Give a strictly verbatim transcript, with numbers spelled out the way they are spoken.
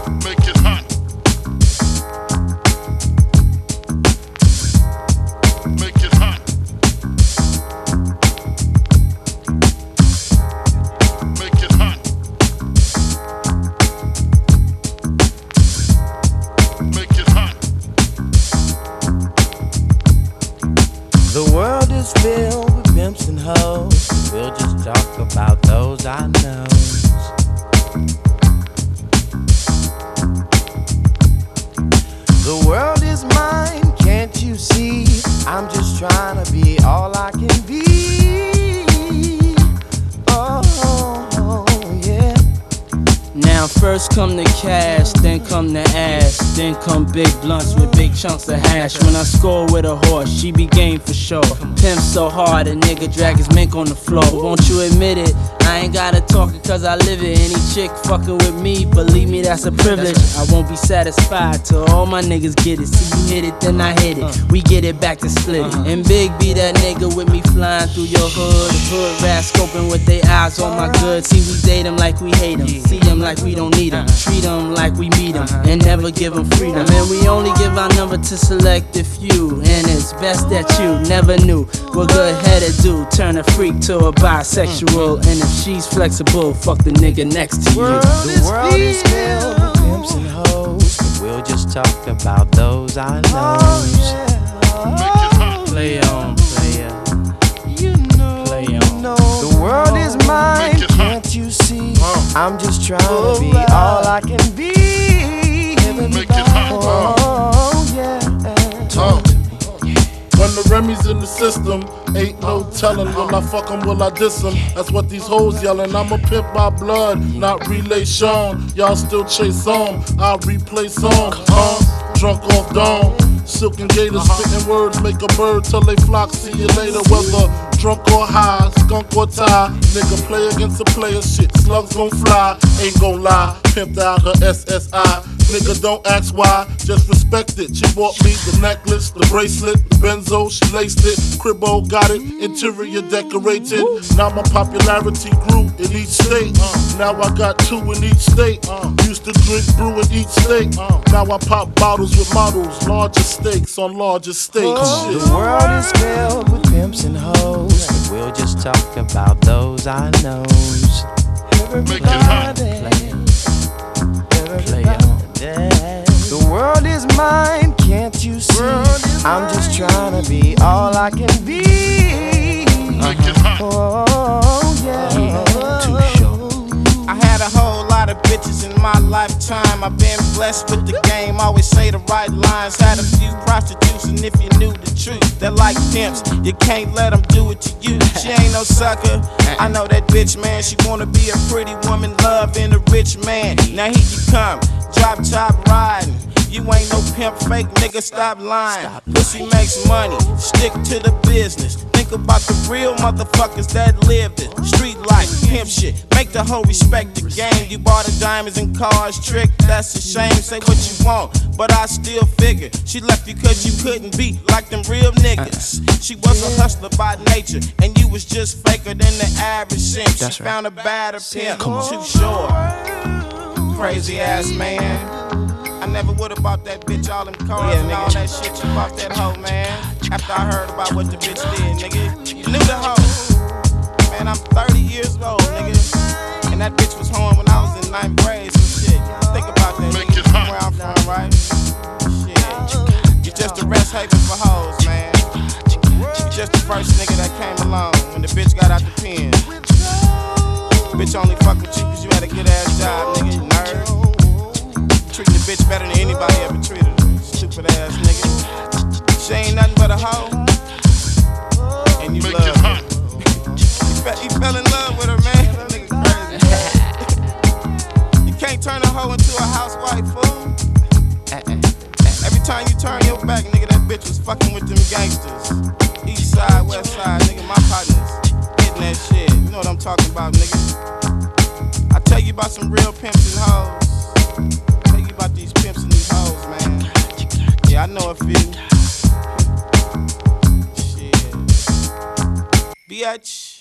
Make it hot. Make it hot. Make it hot. Make it hot. The world is filled with pimps and hoes. We'll just talk about those I know. The world is mine, can't you see? I'm just trying to be all I can be. Oh, yeah. Now first come the cash, then come the ass, then come big blunts with big chunks of hash. When I score with a horse, she be game for sure. Pimp so hard, a nigga drag his mink on the floor. Won't you admit it? I ain't gotta talk it cause I live it. Any chick fucking with me, believe me, that's a privilege. I won't be satisfied till all my niggas get it. See you hit it, then I hit it. We get it back to split it. And Big B, that nigga with me flying through your hood. Hood rats scoping with their eyes on my goods. See, we date them like we hate them. See them like we don't need them. Treat them like we meet them. And never give them freedom. And we only give our number to select a few. And it's best that you never knew what good-headed do. Turn a freak to a bisexual. And if she's flexible, fuck the nigga next to you. The world is filled with pimps and hoes, but we'll just talk about those I know. Make it hot. Play on, player. Play on. The world is mine, can't you see? I'm just trying to be all I can be. Make it hot. Oh, yeah. Uh. When the Remy's in the system, ain't no telling. Will I fuck 'em, will I diss 'em? That's what these hoes yelling. I'm a pimp by blood, not relation. Y'all still chase on, I replay song. Uh, drunk off dawn, silk and gators, spitting words make a bird till they flock. See you later, whether drunk or high, skunk or tie. Nigga play against a player, shit, slugs gon' fly. Ain't gon' lie, pimped out her S S I. Nigga, don't ask why, just respect it. She bought me the necklace, the bracelet, the benzo, she laced it. Cribbo got it, interior decorated. Now my popularity grew in each state. Now I got two in each state. Used to drink brew in each state. Now I pop bottles with models, larger stakes on larger stakes. Shit. The world is filled with pimps and hoes, but we'll just talk about those I know. Make it hot. Play on. The world is mine, can't you see? I'm just trying to be all I can be. Make it hot. Oh, yeah. Too short. I had a whole lot of bitches in my lifetime. I've been blessed with the game, always say the right lines. Had a few prostitutes, and if you knew the truth, they're like pimps, you can't let them do it to you. She ain't no sucker, I know that bitch, man. She wanna be a pretty woman, loving a rich man. Now here you come, drop top riding. You ain't no pimp, fake nigga, stop lying. Pussy makes money, stick to the business. Think about the real motherfuckers that live it. Street life, pimp shit, make the hoe respect the game. You bought her diamonds and cars, trick, that's a shame. Say what you want, but I still figure she left you cause you couldn't be like them real niggas. She was a hustler by nature, and you was just faker than the average simp. She found a badder pimp, too short. Crazy ass man. I never would have bought that bitch all them cars yeah, and all that shit. You bought that hoe, man. After I heard about what the bitch did, nigga. You knew the hoe. Man, I'm thirty years old, nigga. And that bitch was home when I was in ninth grade, so shit. Think about that, Make nigga. it hot. Where I'm from, right? Shit. You just a rest haven for hoes, man. You just the first nigga that came along when the bitch got out the pen. Bitch only fuck with you cause you had a good ass job, nigga. Nerd. Treating the bitch better than anybody ever treated her. Stupid ass nigga. She ain't nothing but a hoe. And you Make love it her. hot. You, fe- you fell in love with her, man. That nigga crazy. You can't turn a hoe into a housewife, fool. Every time you turn your back, nigga, that bitch was fucking with them gangsters. East side, west side, nigga, my partners hitting that shit. You know what I'm talking about, nigga. I tell you about some real pimps and hoes. Tell you about these pimps and these hoes, man. Yeah, I know a few. Shit. Bitch.